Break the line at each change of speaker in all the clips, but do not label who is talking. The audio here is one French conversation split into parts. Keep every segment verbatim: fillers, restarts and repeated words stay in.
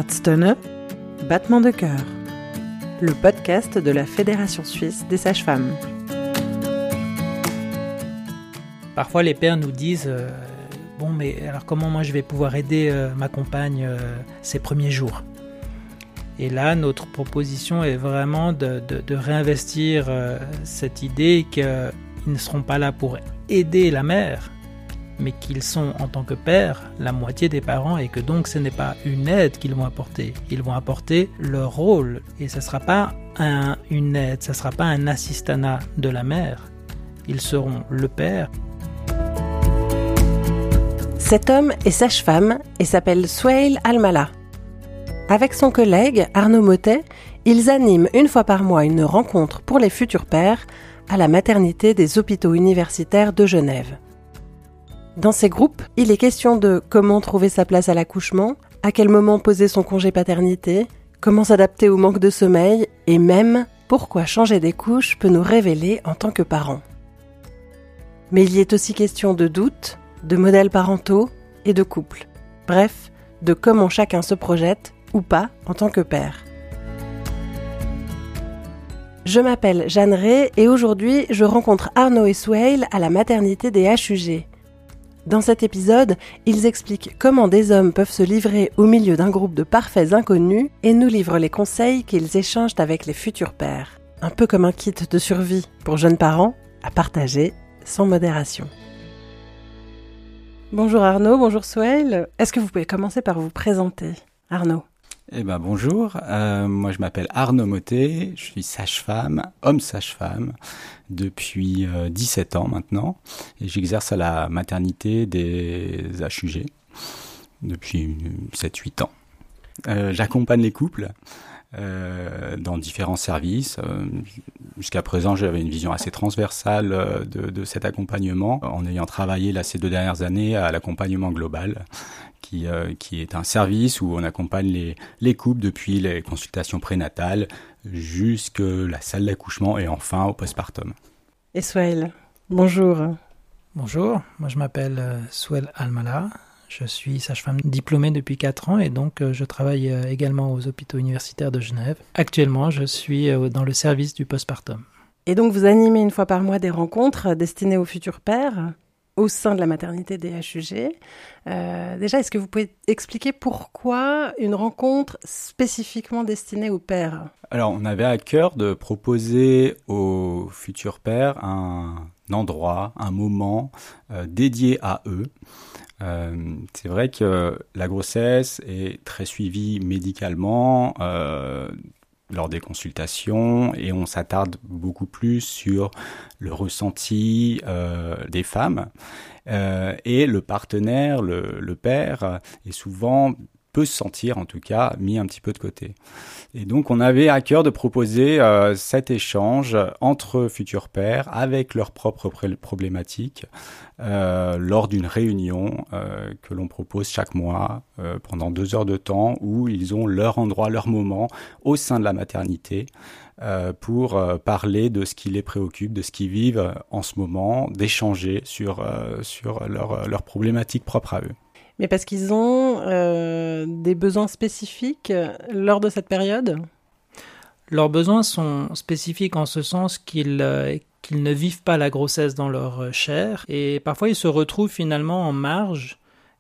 Herzstöne, battement de cœur, le podcast de la Fédération suisse des sages-femmes.
Parfois les pères nous disent euh, « Bon, mais alors comment moi je vais pouvoir aider euh, ma compagne euh, ces premiers jours ?» Et là, notre proposition est vraiment de, de, de réinvestir euh, cette idée qu'ils ne seront pas là pour aider la mère, mais qu'ils sont, en tant que père, la moitié des parents et que donc ce n'est pas une aide qu'ils vont apporter. Ils vont apporter leur rôle et ce ne sera pas un, une aide, ce ne sera pas un assistanat de la mère. Ils seront le père.
Cet homme est sage-femme et s'appelle Souheil Almala. Avec son collègue Arnaud Mottet, ils animent une fois par mois une rencontre pour les futurs pères à la maternité des hôpitaux universitaires de Genève. Dans ces groupes, il est question de comment trouver sa place à l'accouchement, à quel moment poser son congé paternité, comment s'adapter au manque de sommeil et même pourquoi changer des couches peut nous révéler en tant que parents. Mais il y est aussi question de doutes, de modèles parentaux et de couple. Bref, de comment chacun se projette ou pas en tant que père. Je m'appelle Jeanne Ray et aujourd'hui je rencontre Arnaud et Souheil à la maternité des H U G. Dans cet épisode, ils expliquent comment des hommes peuvent se livrer au milieu d'un groupe de parfaits inconnus et nous livrent les conseils qu'ils échangent avec les futurs pères. Un peu comme un kit de survie pour jeunes parents, à partager sans modération. Bonjour Arnaud, bonjour Souheil. Est-ce que vous pouvez commencer par vous présenter, Arnaud ?
Eh ben bonjour, euh, moi je m'appelle Arnaud Mottet, je suis sage-femme, homme sage-femme depuis euh, dix-sept ans maintenant et j'exerce à la maternité des H U G depuis sept huit ans. Euh, j'accompagne les couples euh, dans différents services. Euh, jusqu'à présent j'avais une vision assez transversale euh, de, de cet accompagnement en ayant travaillé là, ces deux dernières années à l'accompagnement global. Qui, euh, qui est un service où on accompagne les, les couples depuis les consultations prénatales jusqu'à la salle d'accouchement et enfin au postpartum.
Et Souheil, bonjour.
Bonjour, moi je m'appelle euh, Souheil Almala, je suis sage-femme diplômée depuis quatre ans et donc euh, je travaille euh, également aux hôpitaux universitaires de Genève. Actuellement, je suis euh, dans le service du postpartum.
Et donc vous animez une fois par mois des rencontres destinées aux futurs pères au sein de la maternité des H U G. Euh, déjà, est-ce que vous pouvez expliquer pourquoi une rencontre spécifiquement destinée aux pères ?
Alors, on avait à cœur de proposer aux futurs pères un endroit, un moment euh, dédié à eux. Euh, c'est vrai que la grossesse est très suivie médicalement, euh, lors des consultations et on s'attarde beaucoup plus sur le ressenti euh, des femmes euh, et le partenaire, le, le père, est souvent peut se sentir en tout cas mis un petit peu de côté. Et donc on avait à cœur de proposer euh, cet échange entre futurs pères avec leurs propres pré- problématiques euh, lors d'une réunion euh, que l'on propose chaque mois euh, pendant deux heures de temps où ils ont leur endroit, leur moment au sein de la maternité euh, pour euh, parler de ce qui les préoccupe, de ce qu'ils vivent en ce moment, d'échanger sur, euh, sur leurs leur problématiques propres à eux.
Mais parce qu'ils ont euh, des besoins spécifiques lors de cette période ?
Leurs besoins sont spécifiques en ce sens qu'ils, euh, qu'ils ne vivent pas la grossesse dans leur chair et parfois ils se retrouvent finalement en marge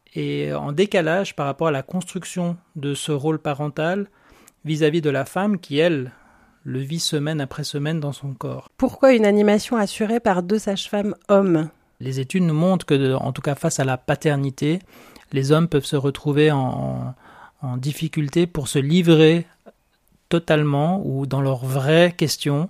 et en décalage par rapport à la construction de ce rôle parental vis-à-vis de la femme qui, elle, le vit semaine après semaine dans son corps.
Pourquoi une animation assurée par deux sages-femmes hommes ?
Les études nous montrent que, en tout cas face à la paternité, les hommes peuvent se retrouver en, en, en difficulté pour se livrer totalement ou dans leurs vraies questions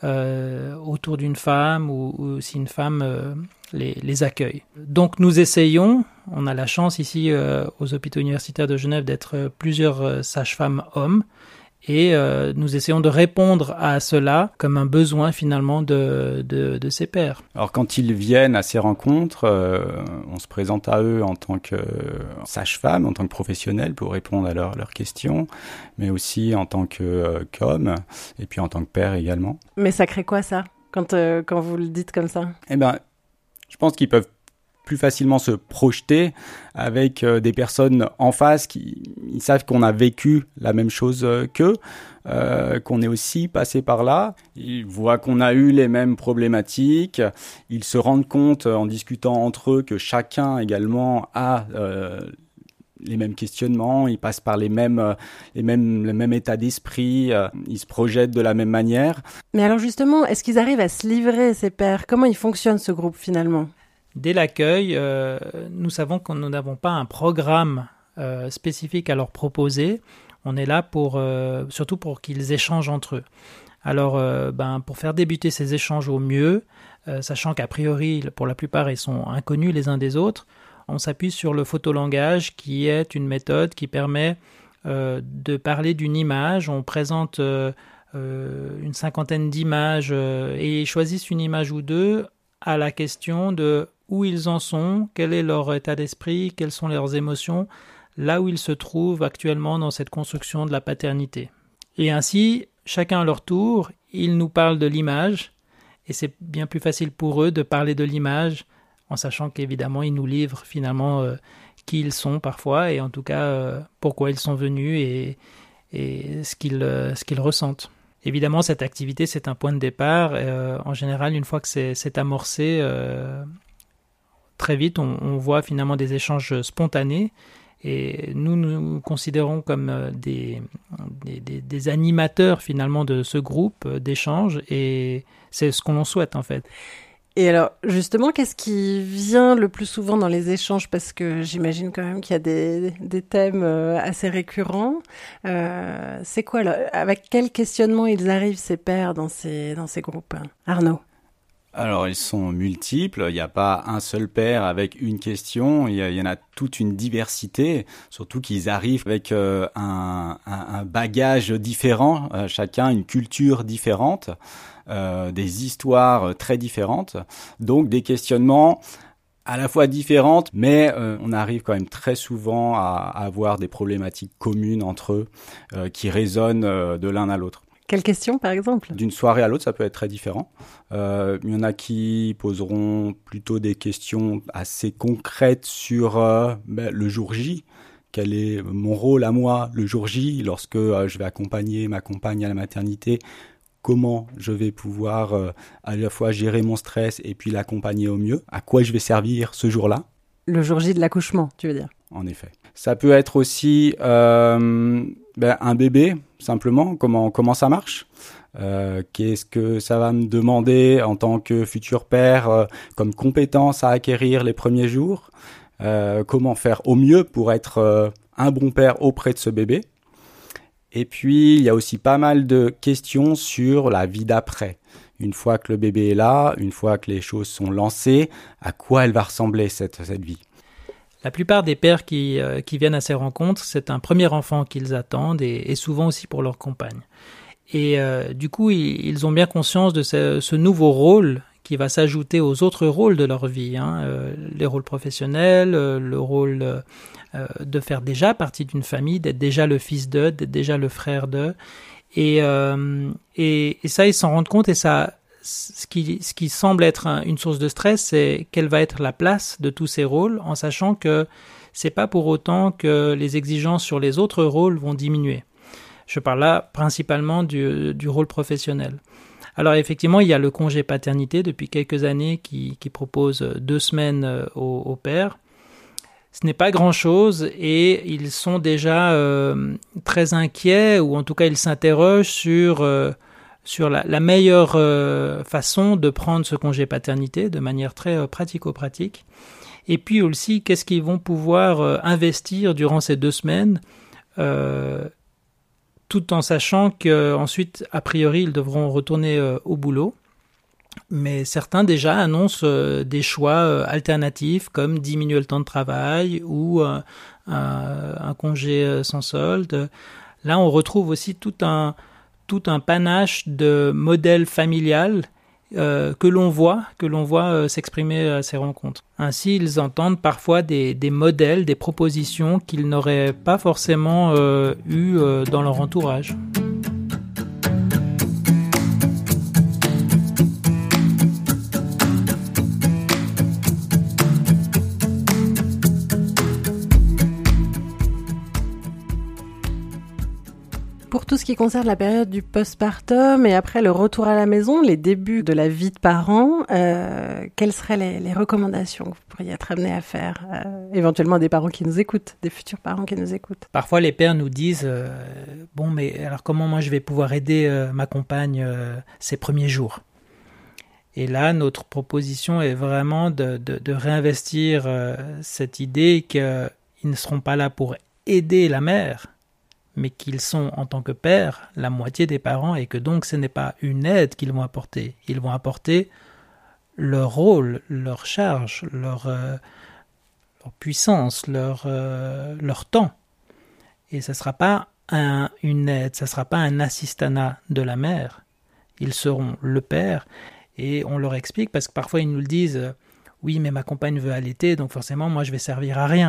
euh, autour d'une femme ou, ou si une femme euh, les, les accueille. Donc nous essayons, on a la chance ici euh, aux hôpitaux universitaires de Genève d'être plusieurs euh, sages-femmes hommes et euh, nous essayons de répondre à cela comme un besoin finalement de, de, de ces pères.
Alors quand ils viennent à ces rencontres, euh, on se présente à eux en tant que sage-femme, en tant que professionnels pour répondre à leurs, leurs questions, mais aussi en tant que, euh, qu'homme et puis en tant que père également.
Mais ça crée quoi ça, quand, euh, quand vous le dites comme ça ?
Eh ben, je pense qu'ils peuvent plus facilement se projeter avec euh, des personnes en face qui ils savent qu'on a vécu la même chose euh, qu'eux, euh, qu'on est aussi passé par là. Ils voient qu'on a eu les mêmes problématiques. Ils se rendent compte en discutant entre eux que chacun également a euh, les mêmes questionnements, ils passent par les mêmes, les mêmes, le même état d'esprit, euh, ils se projettent de la même manière.
Mais alors justement, est-ce qu'ils arrivent à se livrer, ces pairs ? Comment il fonctionne ce groupe finalement ?
Dès l'accueil, euh, nous savons que nous n'avons pas un programme euh, spécifique à leur proposer. On est là pour, euh, surtout pour qu'ils échangent entre eux. Alors, euh, ben, pour faire débuter ces échanges au mieux, euh, sachant qu'a priori, pour la plupart, ils sont inconnus les uns des autres, on s'appuie sur le photolangage qui est une méthode qui permet euh, de parler d'une image. On présente euh, euh, une cinquantaine d'images euh, et ils choisissent une image ou deux à la question de où ils en sont, quel est leur état d'esprit, quelles sont leurs émotions, là où ils se trouvent actuellement dans cette construction de la paternité. Et ainsi, chacun à leur tour, ils nous parlent de l'image et c'est bien plus facile pour eux de parler de l'image en sachant qu'évidemment, ils nous livrent finalement euh, qui ils sont parfois, et en tout cas, euh, pourquoi ils sont venus et, et ce, qu'ils, euh, ce qu'ils ressentent. Évidemment, cette activité, c'est un point de départ. Euh, en général, une fois que c'est, c'est amorcé, euh, très vite, on, on voit finalement des échanges spontanés, et nous nous considérons comme des, des, des, des animateurs finalement de ce groupe d'échanges, et c'est ce qu'on souhaite en fait.
Et alors, justement, qu'est-ce qui vient le plus souvent dans les échanges ? Parce que j'imagine quand même qu'il y a des, des thèmes assez récurrents. Euh, c'est quoi, là, avec quel questionnement ils arrivent, ces pairs, dans ces, dans ces groupes ? Arnaud ?
Alors, ils sont multiples. Il n'y a pas un seul père avec une question. Il y, a, il y en a toute une diversité. Surtout qu'ils arrivent avec euh, un, un, un bagage différent, euh, chacun une culture différente. Euh, des histoires très différentes, donc des questionnements à la fois différentes, mais euh, on arrive quand même très souvent à, à avoir des problématiques communes entre eux euh, qui résonnent euh, de l'un à l'autre.
Quelles questions, par exemple ?
D'une soirée à l'autre, ça peut être très différent. Euh, il y en a qui poseront plutôt des questions assez concrètes sur euh, ben, le jour J. Quel est mon rôle à moi le jour J lorsque euh, je vais accompagner ma compagne à la maternité ? Comment je vais pouvoir euh, à la fois gérer mon stress et puis l'accompagner au mieux ? À quoi je vais servir ce jour-là ?
Le jour J de l'accouchement, tu veux dire ?
En effet. Ça peut être aussi euh, ben, un bébé, simplement, comment, comment ça marche ? euh, Qu'est-ce que ça va me demander en tant que futur père euh, comme compétence à acquérir les premiers jours ? euh, Comment faire au mieux pour être euh, un bon père auprès de ce bébé ? Et puis, il y a aussi pas mal de questions sur la vie d'après. Une fois que le bébé est là, une fois que les choses sont lancées, à quoi elle va ressembler cette, cette vie ?
La plupart des pères qui, euh, qui viennent à ces rencontres, c'est un premier enfant qu'ils attendent et, et souvent aussi pour leur compagne. Et euh, du coup, ils, ils ont bien conscience de ce, ce nouveau rôle qui va s'ajouter aux autres rôles de leur vie, hein, euh, les rôles professionnels, euh, le rôle euh, de faire déjà partie d'une famille, d'être déjà le fils d'eux, d'être déjà le frère d'eux. Et, euh, et, et ça, ils s'en rendent compte, et ça, ce qui, ce qui semble être un, une source de stress, c'est quelle va être la place de tous ces rôles, en sachant que c'est pas pour autant que les exigences sur les autres rôles vont diminuer. Je parle là principalement du, du rôle professionnel. Alors effectivement, il y a le congé paternité depuis quelques années qui, qui propose deux semaines aux, aux pères. Ce n'est pas grand-chose et ils sont déjà euh, très inquiets, ou en tout cas ils s'interrogent sur, euh, sur la, la meilleure euh, façon de prendre ce congé paternité de manière très euh, pratico-pratique. Et puis aussi, qu'est-ce qu'ils vont pouvoir euh, investir durant ces deux semaines euh, tout en sachant qu'ensuite, a priori, ils devront retourner euh, au boulot. Mais certains déjà annoncent euh, des choix euh, alternatifs comme diminuer le temps de travail ou euh, un, un congé euh, sans solde. Là, on retrouve aussi tout un, tout un panache de modèles familiales euh, que l'on voit, que l'on voit euh, s'exprimer à ces rencontres. Ainsi, ils entendent parfois des, des modèles, des propositions qu'ils n'auraient pas forcément euh, eues euh, dans leur entourage.
pour tout ce qui concerne la période du postpartum et après le retour à la maison, les débuts de la vie de parents, euh, quelles seraient les, les recommandations que vous pourriez être amenés à faire, euh, éventuellement des parents qui nous écoutent, des futurs parents qui nous écoutent?
Parfois, les pères nous disent euh, « Bon, mais alors comment moi je vais pouvoir aider euh, ma compagne euh, ces premiers jours ?» Et là, notre proposition est vraiment de, de, de réinvestir euh, cette idée qu'ils ne seront pas là pour aider la mère, mais qu'ils sont, en tant que père, la moitié des parents et que donc ce n'est pas une aide qu'ils vont apporter. Ils vont apporter leur rôle, leur charge, leur, euh, leur puissance, leur, euh, leur temps. Et ce ne sera pas un, une aide, ce ne sera pas un assistanat de la mère. Ils seront le père et on leur explique, parce que parfois ils nous le disent euh, « Oui, mais ma compagne veut allaiter, donc forcément moi je vais servir à rien ».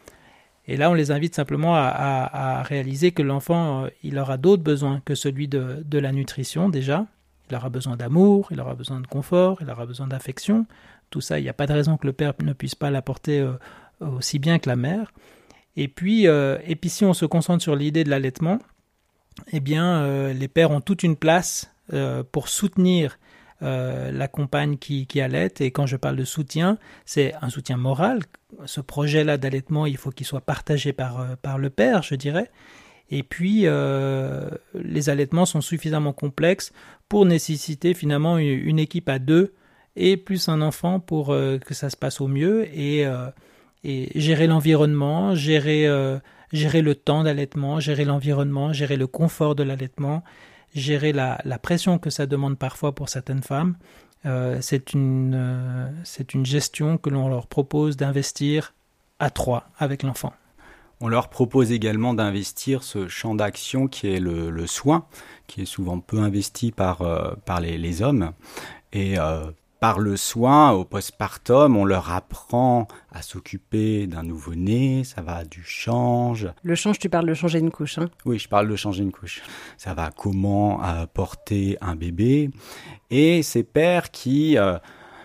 Et là, on les invite simplement à, à, à réaliser que l'enfant, euh, il aura d'autres besoins que celui de, de la nutrition déjà. Il aura besoin d'amour, il aura besoin de confort, il aura besoin d'affection. Tout ça, il n'y a pas de raison que le père ne puisse pas l'apporter euh, aussi bien que la mère. Et puis, euh, et puis si on se concentre sur l'idée de l'allaitement, eh bien, euh, les pères ont toute une place euh, pour soutenir Euh, la compagne qui, qui allaite. Et quand je parle de soutien, c'est un soutien moral. Ce projet-là d'allaitement, il faut qu'il soit partagé par, euh, par le père, je dirais. Et puis, euh, les allaitements sont suffisamment complexes pour nécessiter finalement une, une équipe à deux et plus un enfant pour euh, que ça se passe au mieux. Et, euh, et gérer l'environnement, gérer, euh, gérer le temps d'allaitement, gérer l'environnement, gérer le confort de l'allaitement, gérer la, la pression que ça demande parfois pour certaines femmes, euh, c'est une, euh, c'est une gestion que l'on leur propose d'investir à trois avec l'enfant.
On leur propose également d'investir ce champ d'action qui est le, le soin, qui est souvent peu investi par, euh, par les, les hommes. Et euh, par le soin, au postpartum, on leur apprend à s'occuper d'un nouveau-né, ça va du change.
Le change, tu parles de changer une couche, hein?
Oui, je parle de changer une couche. Ça va comment euh, porter un bébé. Et ces pères qui, euh,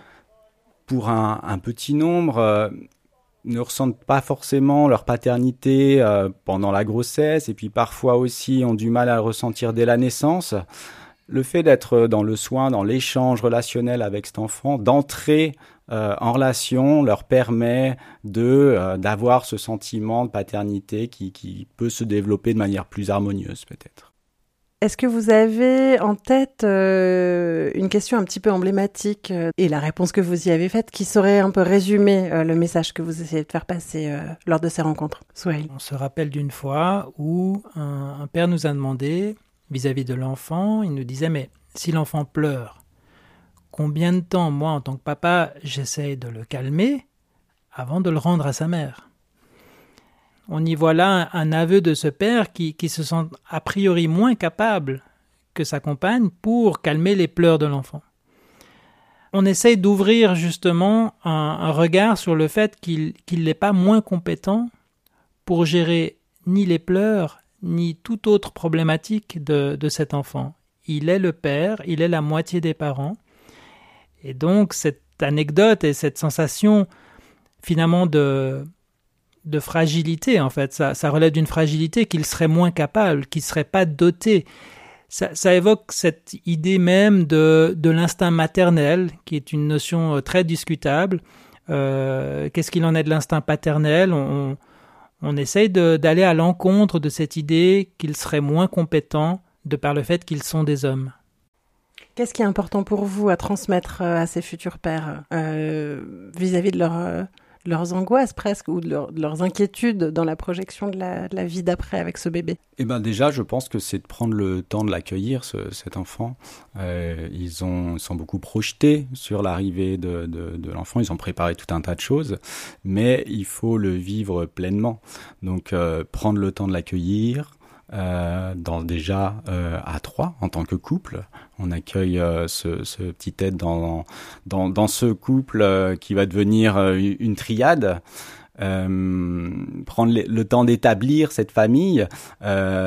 pour un, un petit nombre, euh, ne ressentent pas forcément leur paternité euh, pendant la grossesse, et puis parfois aussi ont du mal à le ressentir dès la naissance. Le fait d'être dans le soin, dans l'échange relationnel avec cet enfant, d'entrer euh, en relation, leur permet de euh, d'avoir ce sentiment de paternité qui, qui peut se développer de manière plus harmonieuse peut-être.
Est-ce que vous avez en tête euh, une question un petit peu emblématique euh, et la réponse que vous y avez faite qui saurait un peu résumer euh, le message que vous essayez de faire passer euh, lors de ces rencontres? Souhail.
On se rappelle d'une fois où un, un père nous a demandé, vis-à-vis de l'enfant, il nous disait « Mais si l'enfant pleure, combien de temps, moi, en tant que papa, j'essaye de le calmer avant de le rendre à sa mère ?» On y voit là un, un aveu de ce père qui, qui se sent a priori moins capable que sa compagne pour calmer les pleurs de l'enfant. On essaye d'ouvrir justement un, un regard sur le fait qu'il, qu'il n'est pas moins compétent pour gérer ni les pleurs, ni toute autre problématique de, de cet enfant. Il est le père, il est la moitié des parents. Et donc, cette anecdote et cette sensation, finalement, de, de fragilité, en fait, ça, ça relève d'une fragilité qu'il serait moins capable, qu'il ne serait pas doté. Ça, ça évoque cette idée même de, de l'instinct maternel, qui est une notion très discutable. Euh, qu'est-ce qu'il en est de l'instinct paternel ? on, On essaye de, d'aller à l'encontre de cette idée qu'ils seraient moins compétents de par le fait qu'ils sont des hommes.
Qu'est-ce qui est important pour vous à transmettre à ces futurs pères euh, vis-à-vis de, leur, euh, de leurs angoisses presque ou de, leur, de leurs inquiétudes dans la projection de la, de la vie d'après avec ce bébé?
Eh ben déjà, je pense que c'est de prendre le temps de l'accueillir, ce, cet enfant. Euh, ils, ont, ils sont beaucoup projetés sur l'arrivée de, de, de l'enfant. Ils ont préparé tout un tas de choses, mais il faut le vivre pleinement. Donc, euh, prendre le temps de l'accueillir, euh, dans, déjà euh, à trois, en tant que couple. On accueille euh, ce, ce petit être dans, dans, dans ce couple euh, qui va devenir euh, une triade. Euh, prendre le, le temps d'établir cette famille, euh,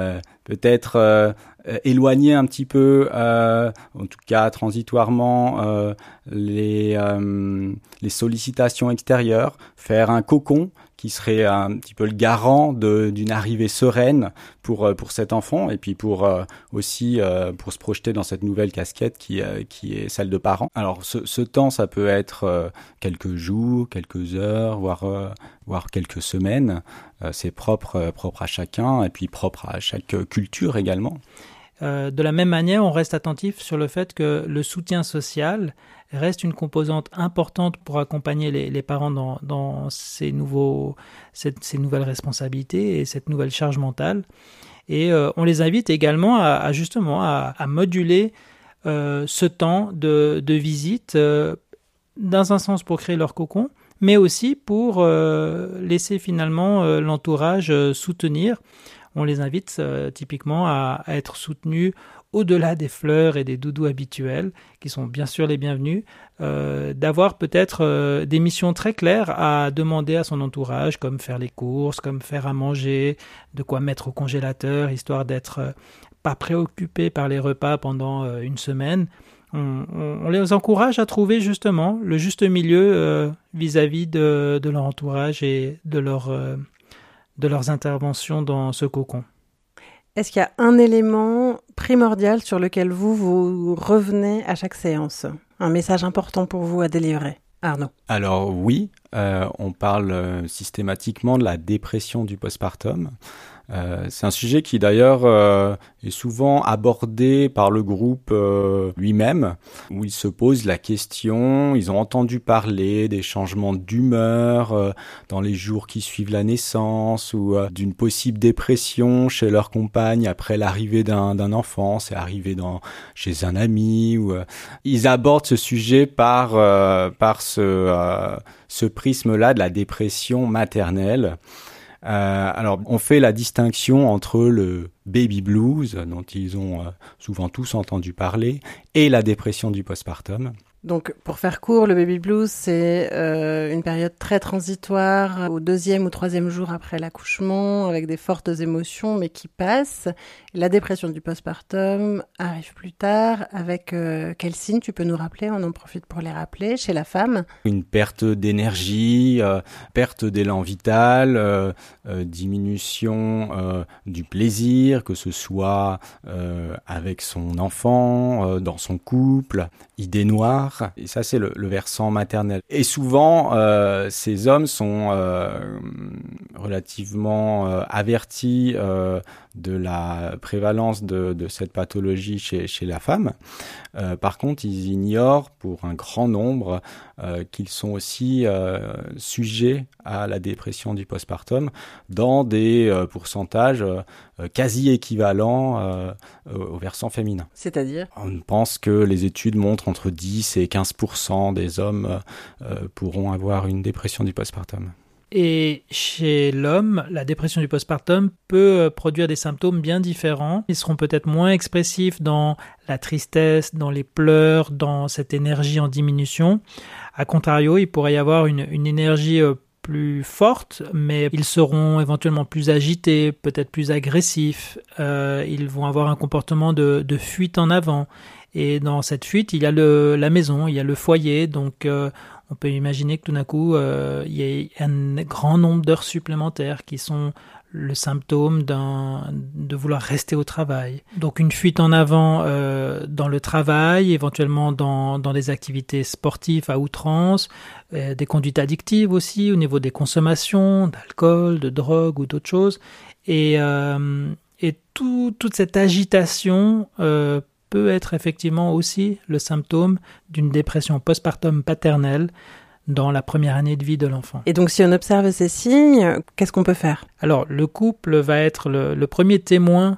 peut-être euh, éloigner un petit peu, euh, en tout cas transitoirement, euh, les, euh, les sollicitations extérieures, faire un cocon qui serait un petit peu le garant de, d'une arrivée sereine pour pour cet enfant et puis pour euh, aussi euh, pour se projeter dans cette nouvelle casquette qui euh, qui est celle de parent. Alors ce, ce temps, ça peut être euh, quelques jours, quelques heures, voire euh, voire quelques semaines. Euh, c'est propre euh, propre à chacun et puis propre à chaque culture également.
Euh, de la même manière, on reste attentif sur le fait que le soutien social reste une composante importante pour accompagner les, les parents dans, dans ces, nouveaux, cette, ces nouvelles responsabilités et cette nouvelle charge mentale. Et euh, on les invite également à, à justement à, à moduler euh, ce temps de, de visite, euh, dans un sens pour créer leur cocon, mais aussi pour euh, laisser finalement euh, l'entourage euh, soutenir. On les invite euh, typiquement à, à être soutenus au-delà des fleurs et des doudous habituels, qui sont bien sûr les bienvenus, euh, d'avoir peut-être euh, des missions très claires à demander à son entourage, comme faire les courses, comme faire à manger, de quoi mettre au congélateur, histoire d'être euh, pas préoccupé par les repas pendant euh, une semaine. On, on, on les encourage à trouver justement le juste milieu euh, vis-à-vis de, de leur entourage et de, leur, euh, de leurs interventions dans ce cocon.
Est-ce qu'il y a un élément primordial sur lequel vous, vous revenez à chaque séance ? Un message important pour vous à délivrer ? Arnaud ?
Alors oui, euh, on parle euh, systématiquement de la dépression du postpartum. Euh, c'est un sujet qui d'ailleurs euh, est souvent abordé par le groupe euh, lui-même, où ils se posent la question, ils ont entendu parler des changements d'humeur euh, dans les jours qui suivent la naissance, ou euh, d'une possible dépression chez leur compagne après l'arrivée d'un, d'un enfant, c'est arrivé dans, chez un ami, ou euh, ils abordent ce sujet par, euh, par ce, euh, ce prisme-là de la dépression maternelle. Euh, alors, on fait la distinction entre le baby blues, dont ils ont euh, souvent tous entendu parler, et la dépression du postpartum.
Donc, pour faire court, le baby blues, c'est euh, une période très transitoire, au deuxième ou troisième jour après l'accouchement, avec des fortes émotions, mais qui passent. La dépression du postpartum arrive plus tard, avec euh, quels signes tu peux nous rappeler ? On en profite pour les rappeler, chez la femme.
Une perte d'énergie, euh, perte d'élan vital, euh, euh, diminution euh, du plaisir, que ce soit euh, avec son enfant, euh, dans son couple, idée noire. Et ça, c'est le, le versant maternel. Et souvent, euh, ces hommes sont euh, relativement euh, avertis euh, de la prévalence de, de cette pathologie chez, chez la femme. Euh, par contre, ils ignorent pour un grand nombre euh, qu'ils sont aussi euh, sujets à la dépression du postpartum dans des euh, pourcentages euh, quasi équivalents euh, au versant féminin.
C'est-à-dire ?
On pense que les études montrent entre dix et quinze pour cent des hommes euh, pourront avoir une dépression du postpartum.
Et chez l'homme, la dépression du postpartum peut produire des symptômes bien différents. Ils seront peut-être moins expressifs dans la tristesse, dans les pleurs, dans cette énergie en diminution. A contrario, il pourrait y avoir une, une énergie plus forte, mais ils seront éventuellement plus agités, peut-être plus agressifs. Euh, ils vont avoir un comportement de, de fuite en avant. Et dans cette fuite, il y a le, la maison, il y a le foyer, donc euh, on peut imaginer que tout d'un coup, euh, il y a un grand nombre d'heures supplémentaires qui sont le symptôme d'un, de vouloir rester au travail. Donc une fuite en avant euh, dans le travail, éventuellement dans, dans des activités sportives à outrance, euh, des conduites addictives aussi au niveau des consommations, d'alcool, de drogue ou d'autres choses. Et, euh, et tout, toute cette agitation euh, peut être effectivement aussi le symptôme d'une dépression postpartum paternelle dans la première année de vie de l'enfant.
Et donc, si on observe ces signes, qu'est-ce qu'on peut faire ?
Alors, le couple va être le, le premier témoin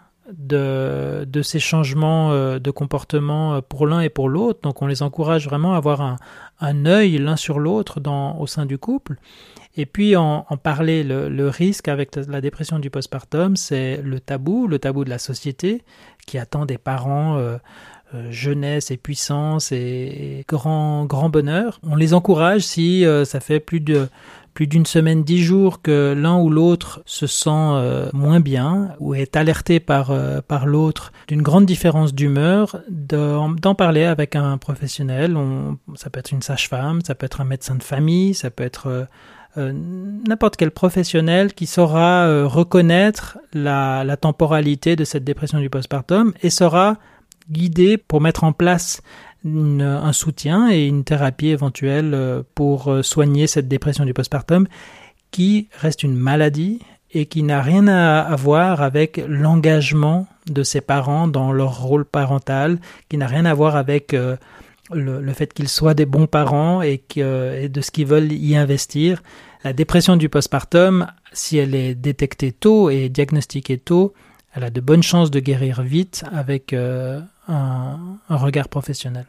de, de ces changements euh, de comportement pour l'un et pour l'autre. Donc, on les encourage vraiment à avoir un, un œil l'un sur l'autre dans, au sein du couple. Et puis, en, en parler, le, le risque avec la dépression du postpartum, c'est le tabou, le tabou de la société qui attend des parents euh, euh, jeunesse et puissance et, et grand, grand bonheur. On les encourage si euh, ça fait plus de plus d'une semaine, dix jours que l'un ou l'autre se sent euh, moins bien ou est alerté par, euh, par l'autre d'une grande différence d'humeur, d'en, d'en parler avec un professionnel. On, ça peut être une sage-femme, ça peut être un médecin de famille, ça peut être euh, euh, n'importe quel professionnel qui saura euh, reconnaître la, la temporalité de cette dépression du postpartum et saura guider pour mettre en place Une, un soutien et une thérapie éventuelle pour soigner cette dépression du postpartum qui reste une maladie et qui n'a rien à, à voir avec l'engagement de ses parents dans leur rôle parental, qui n'a rien à voir avec euh, le, le fait qu'ils soient des bons parents et, que, et de ce qu'ils veulent y investir. La dépression du postpartum, si elle est détectée tôt et diagnostiquée tôt, elle a de bonnes chances de guérir vite avec euh, un, un regard professionnel.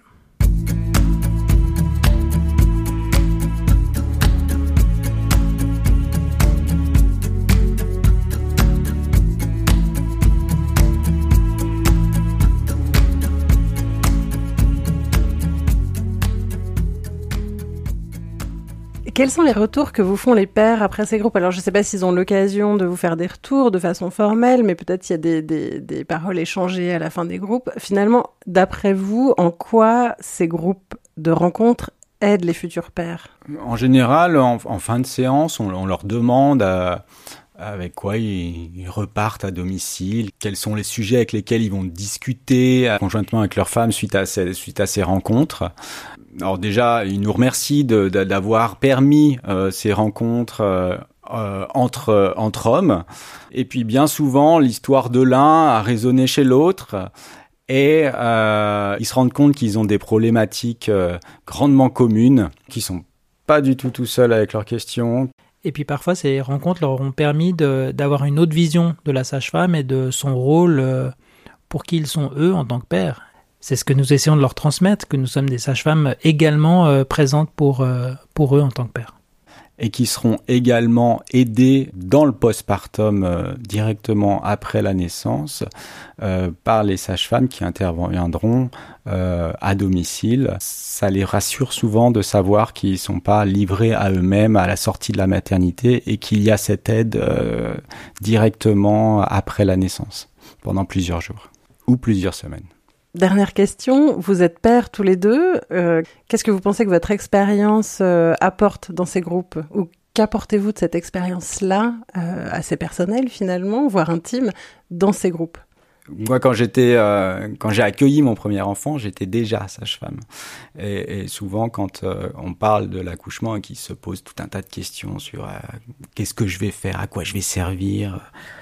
Quels sont les retours que vous font les pères après ces groupes ? Alors, je ne sais pas s'ils ont l'occasion de vous faire des retours de façon formelle, mais peut-être il y a des, des, des paroles échangées à la fin des groupes. Finalement, d'après vous, en quoi ces groupes de rencontres aident les futurs pères ?
En général, en, en fin de séance, on, on leur demande à, avec quoi ils, ils repartent à domicile, quels sont les sujets avec lesquels ils vont discuter conjointement avec leur femme suite à ces, suite à ces rencontres. Alors déjà, ils nous remercient de, de, d'avoir permis euh, ces rencontres euh, euh, entre, entre hommes. Et puis bien souvent, l'histoire de l'un a résonné chez l'autre. Et euh, ils se rendent compte qu'ils ont des problématiques euh, grandement communes, qu'ils sont pas du tout tout seuls avec leurs questions.
Et puis parfois, ces rencontres leur ont permis de, d'avoir une autre vision de la sage-femme et de son rôle euh, pour qui ils sont eux en tant que pères. C'est ce que nous essayons de leur transmettre, que nous sommes des sages-femmes également euh, présentes pour, euh, pour eux en tant que pères.
Et qui seront également aidés dans le postpartum euh, directement après la naissance euh, par les sages-femmes qui interviendront euh, à domicile. Ça les rassure souvent de savoir qu'ils ne sont pas livrés à eux-mêmes à la sortie de la maternité et qu'il y a cette aide euh, directement après la naissance, pendant plusieurs jours ou plusieurs semaines.
Dernière question, vous êtes pères tous les deux. Euh, qu'est-ce que vous pensez que votre expérience euh, apporte dans ces groupes ? Ou qu'apportez-vous de cette expérience-là, euh, assez personnelle finalement, voire intime, dans ces groupes ?
Moi, quand j'étais, euh, quand j'ai accueilli mon premier enfant, j'étais déjà sage-femme. Et, et souvent, quand euh, on parle de l'accouchement et qu'il se pose tout un tas de questions sur euh, qu'est-ce que je vais faire, à quoi je vais servir.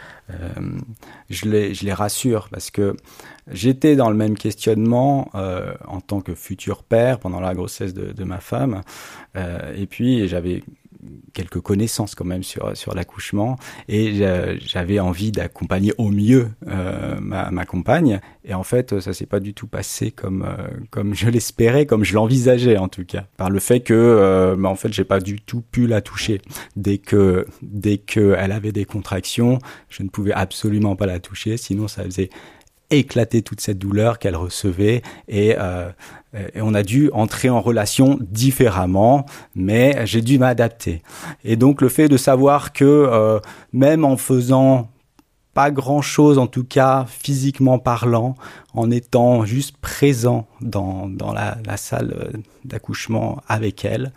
Euh, je les, je les rassure parce que j'étais dans le même questionnement euh, en tant que futur père pendant la grossesse de, de ma femme euh, et puis j'avais quelques connaissances quand même sur sur l'accouchement et j'avais envie d'accompagner au mieux euh, ma, ma compagne et en fait ça s'est pas du tout passé comme euh, comme je l'espérais, comme je l'envisageais en tout cas, par le fait que euh, bah, en fait j'ai pas du tout pu la toucher dès que dès que elle avait des contractions, je ne pouvais absolument pas la toucher, sinon ça faisait éclater toute cette douleur qu'elle recevait et, euh, et on a dû entrer en relation différemment, mais j'ai dû m'adapter. Et donc le fait de savoir que euh, même en faisant pas grand-chose, en tout cas physiquement parlant, en étant juste présent dans, dans la, la salle d'accouchement avec elle,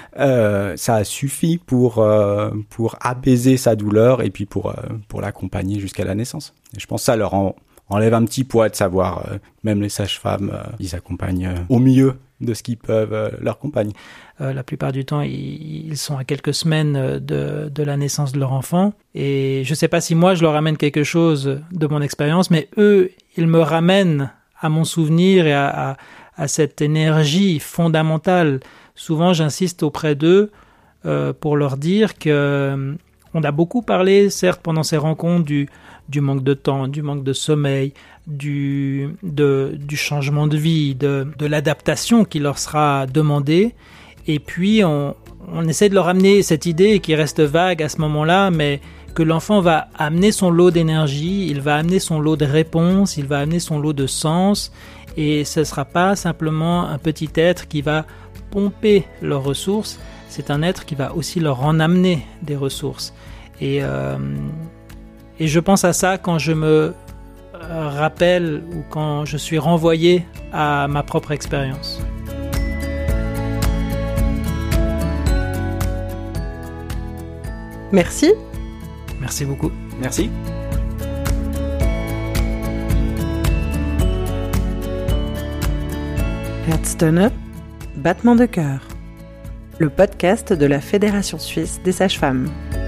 euh, ça a suffi pour, euh, pour apaiser sa douleur et puis pour, euh, pour l'accompagner jusqu'à la naissance. Et je pense que ça leur en enlève un petit poids de savoir, euh, même les sages-femmes, euh, ils accompagnent euh, au mieux de ce qu'ils peuvent euh, leur compagne.
Euh, la plupart du temps, ils, ils sont à quelques semaines de, de la naissance de leur enfant. Et je ne sais pas si moi, je leur amène quelque chose de mon expérience, mais eux, ils me ramènent à mon souvenir et à, à, à cette énergie fondamentale. Souvent, j'insiste auprès d'eux euh, pour leur dire que euh, on a beaucoup parlé, certes, pendant ces rencontres, du du manque de temps, du manque de sommeil, du, de, du changement de vie, de, de l'adaptation qui leur sera demandée. Et puis, on, on essaie de leur amener cette idée qui reste vague à ce moment-là, mais que l'enfant va amener son lot d'énergie, il va amener son lot de réponses, il va amener son lot de sens, et ce ne sera pas simplement un petit être qui va pomper leurs ressources. c'est un être qui va aussi leur en amener des ressources. Et, euh, et je pense à ça quand je me rappelle ou quand je suis renvoyé à ma propre expérience.
Merci.
Merci beaucoup.
Merci.
Herzstöne, battement de cœur. Le podcast de la Fédération suisse des sages-femmes.